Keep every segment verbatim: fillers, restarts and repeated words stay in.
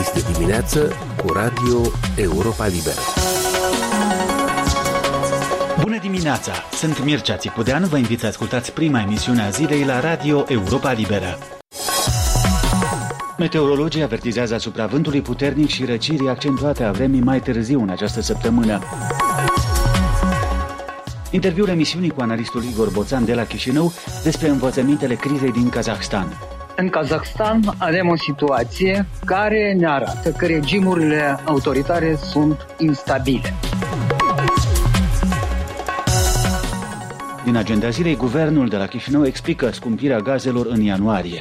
Este dimineață cu Radio Europa Liberă. Bună dimineața! Sunt Mircea Țicudean, vă invit să ascultați prima emisiune a zilei la Radio Europa Liberă. Meteorologii avertizează asupra vântului puternic și răcirii accentuate a vremii mai târziu în această săptămână. Interviul emisiunii cu analistul Igor Boțan de la Chișinău despre învățămintele crizei din Kazahstan. În Kazahstan avem o situație care ne arată că regimurile autoritare sunt instabile. Din agenda zilei, guvernul de la Chișinău explică scumpirea gazelor în ianuarie.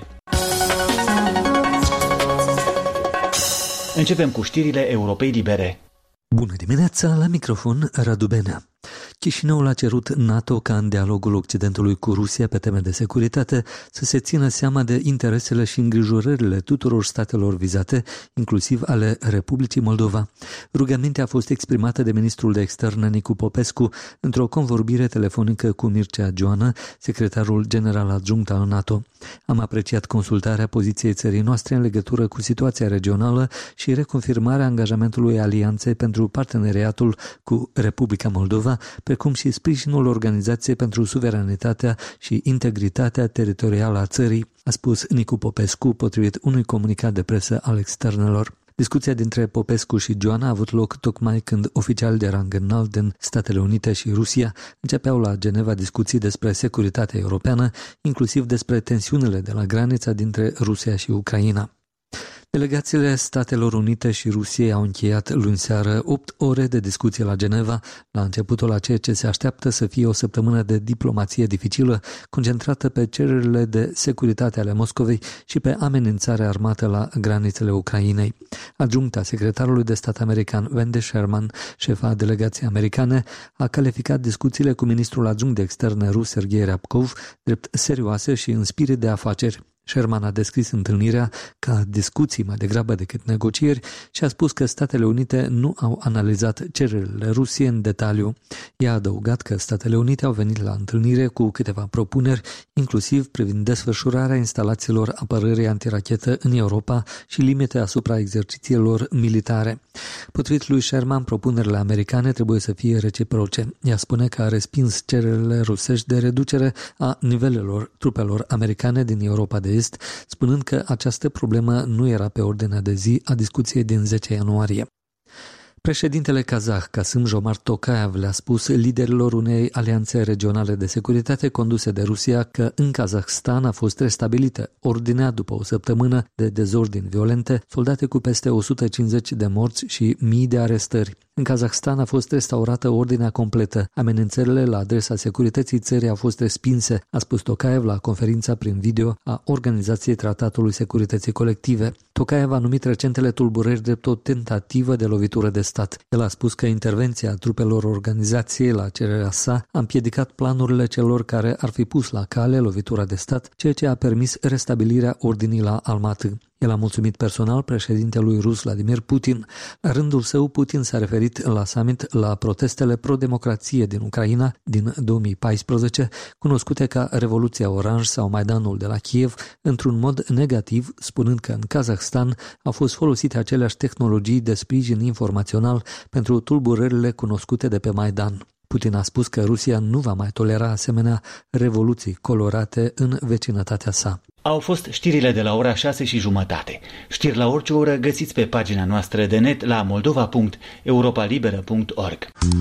Începem cu știrile Europei Libere. Bună dimineața, la microfon Radu Benea. Chișinăul a cerut NATO ca în dialogul Occidentului cu Rusia pe teme de securitate să se țină seama de interesele și îngrijorările tuturor statelor vizate, inclusiv ale Republicii Moldova. Rugămintea a fost exprimată de ministrul de externe Nicu Popescu într-o convorbire telefonică cu Mircea Joană, secretarul general adjunct al NATO. Am apreciat consultarea poziției țării noastre în legătură cu situația regională și reconfirmarea angajamentului alianței pentru parteneriatul cu Republica Moldova, precum și sprijinul Organizației pentru Suveranitatea și Integritatea Teritorială a țării, a spus Nicu Popescu, potrivit unui comunicat de presă al externelor. Discuția dintre Popescu și Joana a avut loc tocmai când oficiali de rang înalt din Statele Unite și Rusia începeau la Geneva discuții despre securitatea europeană, inclusiv despre tensiunile de la granița dintre Rusia și Ucraina. Delegațiile Statelor Unite și Rusiei au încheiat luni seară opt ore de discuție la Geneva, la începutul a ceea ce se așteaptă să fie o săptămână de diplomație dificilă, concentrată pe cererile de securitate ale Moscovei și pe amenințarea armată la granițele Ucrainei. Adjuncta secretarului de stat american Wendy Sherman, șefa delegației americane, a calificat discuțiile cu ministrul adjunct de externe rus Sergei Ryabkov drept serioase și în spirit de afaceri. Sherman a descris întâlnirea ca discuții mai degrabă decât negocieri și a spus că Statele Unite nu au analizat cererile Rusiei în detaliu. Ea a adăugat că Statele Unite au venit la întâlnire cu câteva propuneri, inclusiv privind desfășurarea instalațiilor apărării antirachetă în Europa și limite asupra exercițiilor militare. Potrivit lui Sherman, propunerile americane trebuie să fie reciproce. Ea spune că a respins cererile rusești de reducere a nivelelor trupelor americane din Europa de Est, spunând că această problemă nu era pe ordinea de zi a discuției din zece ianuarie. Președintele kazah Kassym-Jomart Tokayev le-a spus liderilor unei alianțe regionale de securitate conduse de Rusia că în Kazahstan a fost restabilită ordinea după o săptămână de dezordini violente, soldate cu peste o sută cincizeci de morți și mii de arestări. În Kazahstan a fost restaurată ordinea completă. Amenințările la adresa securității țării au fost respinse, a spus Tokayev la conferința prin video a Organizației Tratatului Securității Colective. Tokayev a numit recentele tulburări drept o tentativă de lovitură de stat. El a spus că intervenția trupelor organizației la cererea sa a împiedicat planurile celor care ar fi pus la cale lovitura de stat, ceea ce a permis restabilirea ordinii la Almaty. El a mulțumit personal președintelui rus Vladimir Putin. La rândul său, Putin s-a referit la summit la protestele pro-democrație din Ucraina din două mii paisprezece, cunoscute ca Revoluția Oranj sau Maidanul de la Kiev, într-un mod negativ, spunând că în Kazahstan au fost folosite aceleași tehnologii de sprijin informațional pentru tulburările cunoscute de pe Maidan. Putin a spus că Rusia nu va mai tolera asemenea revoluții colorate în vecinătatea sa. Au fost știrile de la ora șase și jumătate. Știri la orice oră găsiți pe pagina noastră de net la moldova punct europa liberă punct org.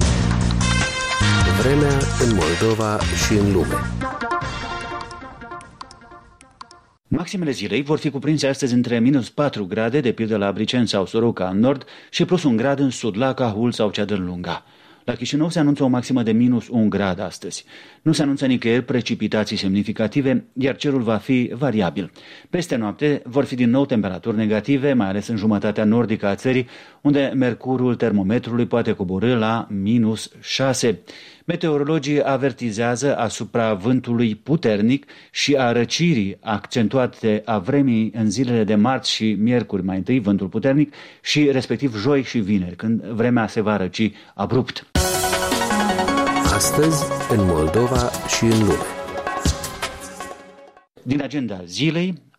Vremea în Moldova și în lume. Maximele zilei vor fi cuprinse astăzi între minus patru grade, de pildă la Briceni sau Soroca în nord, și plus un grad în sud, la Cahul sau Ceadârlunga. La Chișinău se anunță o maximă de minus un grad astăzi. Nu se anunță nicăieri precipitații semnificative, iar cerul va fi variabil. Peste noapte vor fi din nou temperaturi negative, mai ales în jumătatea nordică a țării, unde mercurul termometrului poate coborî la minus șase. Meteorologii avertizează asupra vântului puternic și a răcirii accentuate a vremii în zilele de marți și miercuri, mai întâi vântul puternic, și respectiv joi și vineri, când vremea se va răci abrupt. Astăzi, în Moldova și în lume. Din agenda zilei,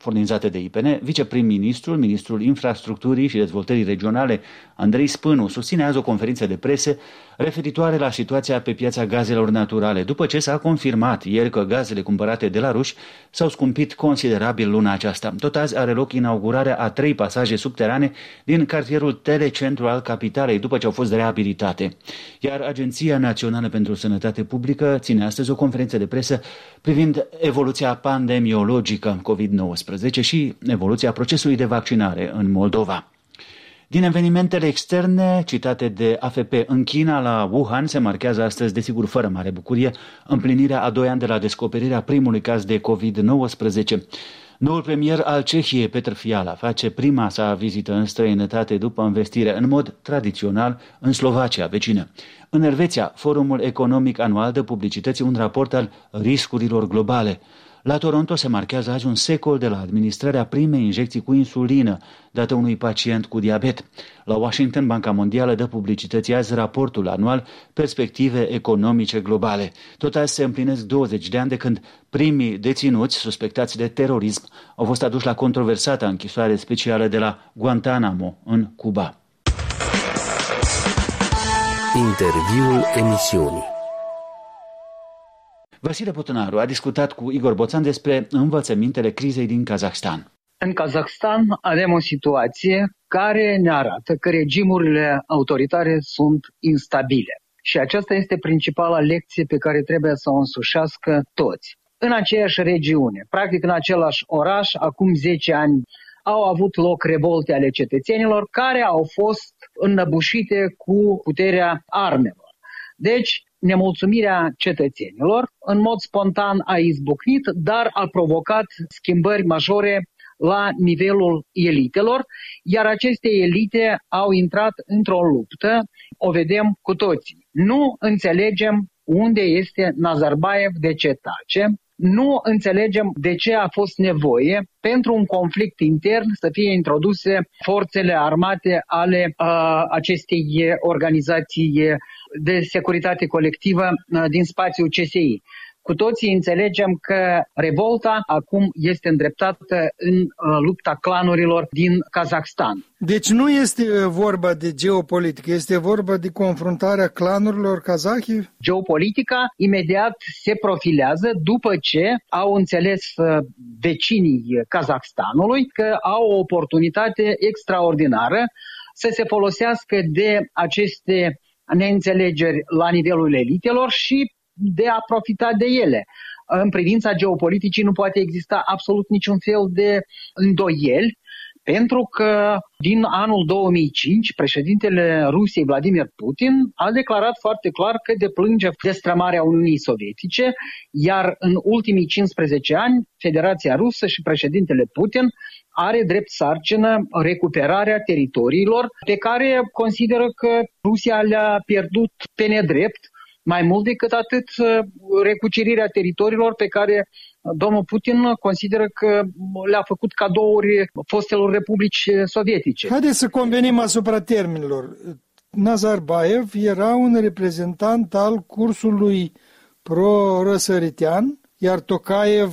furnizate de I P N, viceprim-ministrul, ministrul infrastructurii și dezvoltării regionale, Andrei Spânu, susține azi o conferință de presă referitoare la situația pe piața gazelor naturale, după ce s-a confirmat ieri că gazele cumpărate de la ruși s-au scumpit considerabil luna aceasta. Tot azi are loc inaugurarea a trei pasaje subterane din cartierul Telecentru al capitalei, după ce au fost reabilitate. Iar Agenția Națională pentru Sănătate Publică ține astăzi o conferință de presă privind evoluția pandemiologică covid nouăsprezece și evoluția procesului de vaccinare în Moldova. Din evenimentele externe citate de A F P în China, la Wuhan, se marchează astăzi, desigur fără mare bucurie, împlinirea a doi ani de la descoperirea primului caz de covid nouăsprezece. Noul premier al Cehiei, Petr Fiala, face prima sa vizită în străinătate după învestire în mod tradițional în Slovacia, vecină. În Elveția, Forumul Economic Anual dă publicității un raport al riscurilor globale. La Toronto se marchează azi un secol de la administrarea primei injecții cu insulină dată unui pacient cu diabet. La Washington, Banca Mondială dă publicității azi raportul anual Perspective economice globale. Tot azi se împlinesc douăzeci de ani de când primii deținuți suspectați de terorism au fost aduși la controversata închisoare specială de la Guantanamo, în Cuba. Interviul emisiunii. Vasile Potânaru a discutat cu Igor Boțan despre învățămintele crizei din Kazahstan. În Kazahstan avem o situație care ne arată că regimurile autoritare sunt instabile. Și aceasta este principala lecție pe care trebuie să o însușească toți. În aceeași regiune, practic în același oraș, acum zece ani, au avut loc revolte ale cetățenilor care au fost înnăbușite cu puterea armelor. Deci, nemulțumirea cetățenilor, în mod spontan a izbucnit, dar a provocat schimbări majore la nivelul elitelor, iar aceste elite au intrat într-o luptă, o vedem cu toții. Nu înțelegem unde este Nazarbayev, de ce tace, nu înțelegem de ce a fost nevoie pentru un conflict intern să fie introduse forțele armate ale uh, acestei organizații de securitate colectivă uh, din spațiul C S I. Cu toții înțelegem că revolta acum este îndreptată în uh, lupta clanurilor din Kazahstan. Deci nu este vorba de geopolitică, este vorba de confruntarea clanurilor kazahi? Geopolitica imediat se profilează după ce au înțeles uh, vecinii Kazahstanului că au o oportunitate extraordinară să se folosească de aceste neînțelegeri la nivelul elitelor și de a profita de ele. În privința geopoliticii nu poate exista absolut niciun fel de îndoieli, pentru că din anul două mii cinci președintele Rusiei Vladimir Putin a declarat foarte clar că deplânge destrămarea Uniunii Sovietice, iar în ultimii cincisprezece ani Federația Rusă și președintele Putin are drept sarcină recuperarea teritoriilor pe care consideră că Rusia le-a pierdut pe nedrept. Mai mult decât atât, recucerirea teritoriilor pe care domnul Putin consideră că le-a făcut cadouri fostelor republici sovietice. Haideți să convenim asupra termenilor. Nazarbayev era un reprezentant al cursului pro-răsăritean, iar Tokayev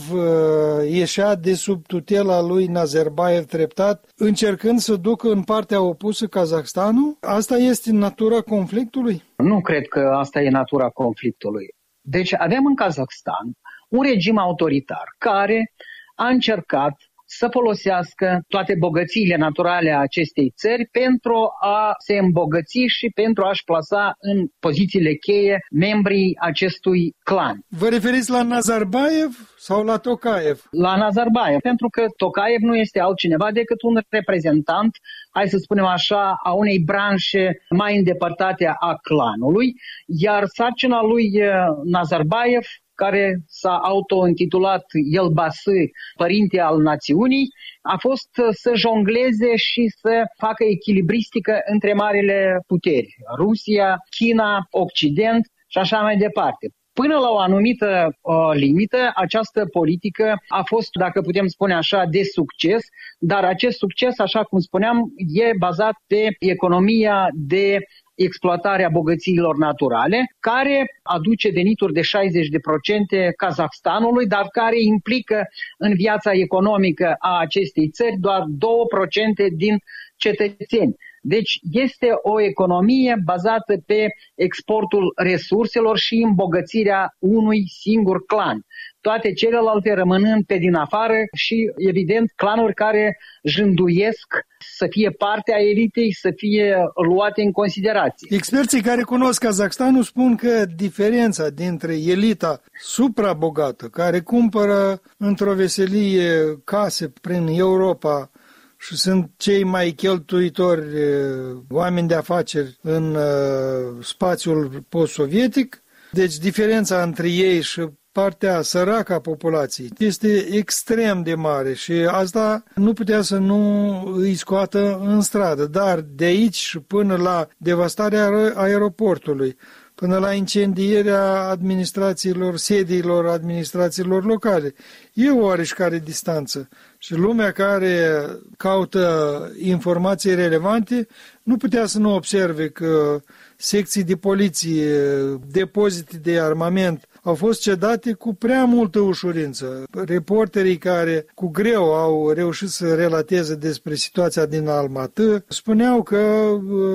ieșea de sub tutela lui Nazarbayev treptat, încercând să ducă în partea opusă Kazahstanul? Asta este natura conflictului? Nu cred că asta e natura conflictului. Deci avem în Kazahstan un regim autoritar care a încercat să folosească toate bogățiile naturale a acestei țări pentru a se îmbogăți și pentru a-și plasa în pozițiile cheie membrii acestui clan. Vă referiți la Nazarbayev sau la Tokayev? La Nazarbayev, pentru că Tokayev nu este altcineva decât un reprezentant, hai să spunem așa, a unei branșe mai îndepărtate a clanului, iar sarcina lui Nazarbayev, care s-a auto-intitulat Elbasy, părinte al națiunii, a fost să jongleze și să facă echilibristică între marile puteri, Rusia, China, Occident și așa mai departe. Până la o anumită uh, limită, această politică a fost, dacă putem spune așa, de succes, dar acest succes, așa cum spuneam, e bazat pe economia de exploatarea bogățiilor naturale, care aduce venituri de șaizeci la sută Kazahstanului, dar care implică în viața economică a acestei țări doar două la sută din cetățeni. Deci este o economie bazată pe exportul resurselor și îmbogățirea unui singur clan. Toate celelalte rămânând pe din afară și, evident, clanuri care jânduiesc să fie parte a elitei, să fie luate în considerație. Experții care cunosc Kazahstanul spun că diferența dintre elita suprabogată, care cumpără într-o veselie case prin Europa și sunt cei mai cheltuitori oameni de afaceri în spațiul post-sovietic, deci diferența între ei și partea săracă a populației este extrem de mare și asta nu putea să nu îi scoată în stradă, dar de aici și până la devastarea aeroportului, până la incendierea administrațiilor, sediilor administrațiilor locale, e o oareșcare distanță. Și lumea care caută informații relevante nu putea să nu observe că secții de poliție, depozite de armament au fost cedate cu prea multă ușurință. Reporterii care cu greu au reușit să relateze despre situația din Almatı spuneau că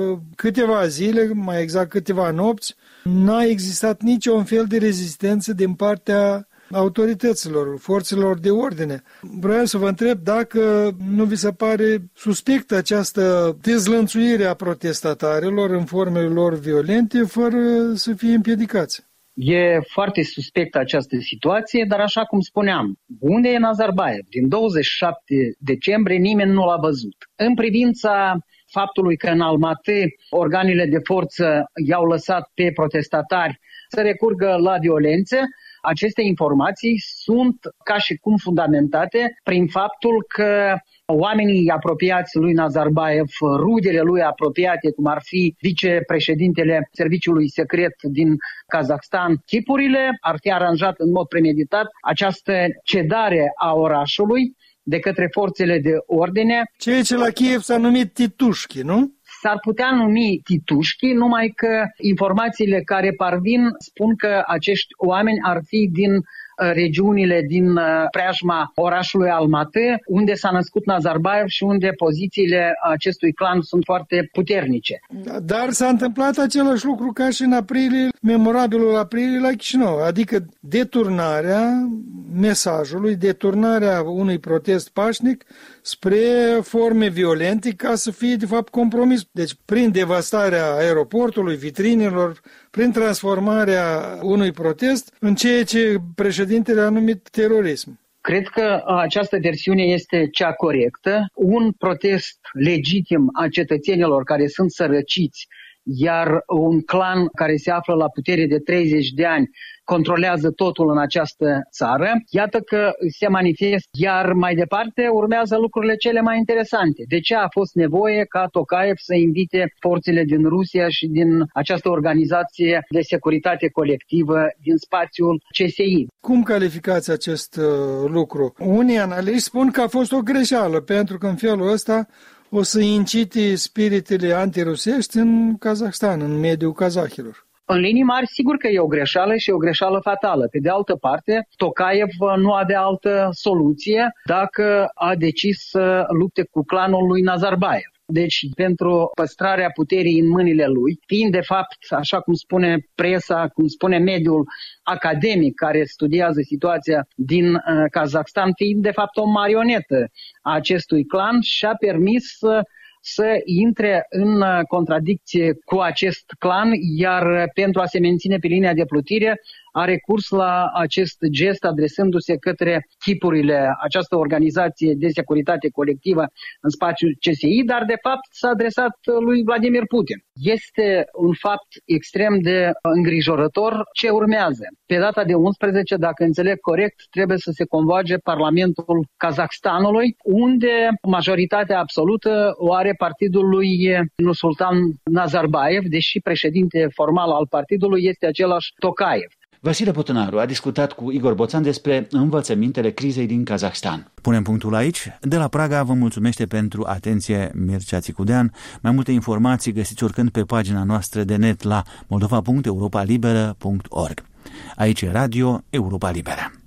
câteva zile, mai exact câteva nopți, n-a existat niciun fel de rezistență din partea autorităților, forțelor de ordine. Vreau să vă întreb dacă nu vi se pare suspectă această dezlănțuire a protestatarilor în formele lor violente fără să fie împiedicați. E foarte suspectă această situație, dar așa cum spuneam, unde e Nazarbayev? Din douăzeci și șapte decembrie nimeni nu l-a văzut. În privința faptului că în Almatı organele de forță i-au lăsat pe protestatari să recurgă la violențe, aceste informații sunt ca și cum fundamentate prin faptul că oamenii apropiați lui Nazarbayev, rudele lui apropiate, cum ar fi vicepreședintele Serviciului Secret din Kazahstan, chipurile, ar fi aranjat în mod premeditat această cedare a orașului de către forțele de ordine. Ceea ce la Kiev s-a numit titușchi, nu? S-ar putea numi titușchi, numai că informațiile care parvin spun că acești oameni ar fi din regiunile din preajma orașului Almatı, unde s-a născut Nazarbayev și unde pozițiile acestui clan sunt foarte puternice. Dar s-a întâmplat același lucru ca și în aprilie, memorabilul aprilie la Chișinău, adică deturnarea mesajului, deturnarea unui protest pașnic spre forme violente ca să fie de fapt compromis. Deci prin devastarea aeroportului, vitrinelor, prin transformarea unui protest în ceea ce președintele a numit terorism. Cred că această versiune este cea corectă. Un protest legitim a cetățenilor care sunt sărăciți, iar un clan care se află la putere de treizeci de ani controlează totul în această țară. Iată că se manifestă, iar mai departe urmează lucrurile cele mai interesante. De ce a fost nevoie ca Tokayev să invite forțele din Rusia și din această organizație de securitate colectivă din spațiul C S I? Cum calificați acest uh, lucru? Unii analiști spun că a fost o greșeală, pentru că în felul ăsta o să incite spiritele antirusești în Kazahstan, în mediul kazahilor. În linii mari, sigur că e o greșeală și e o greșeală fatală. Pe de altă parte, Tokayev nu avea altă soluție dacă a decis să lupte cu clanul lui Nazarbayev. Deci, pentru păstrarea puterii în mâinile lui, fiind de fapt, așa cum spune presa, cum spune mediul academic care studiază situația din uh, Kazahstan, fiind de fapt o marionetă a acestui clan, și-a permis să să intre în contradicție cu acest clan, iar pentru a se menține pe linia de plutire a recurs la acest gest adresându-se către chipurile, această organizație de securitate colectivă în spațiul C S I, dar de fapt s-a adresat lui Vladimir Putin. Este un fapt extrem de îngrijorător ce urmează. Pe data de unsprezece, dacă înțeleg corect, trebuie să se convoage Parlamentul Kazahstanului, unde majoritatea absolută o are partidul lui Nursultan Nazarbayev, deși președinte formal al partidului este același Tokayev. Vasile Potânaru a discutat cu Igor Boțan despre învățămintele crizei din Kazahstan. Punem punctul aici. De la Praga vă mulțumește pentru atenție Mircea Țicudean. Mai multe informații găsiți oricând pe pagina noastră de net la moldova punct europa liberă punct org. Aici e Radio Europa Liberă.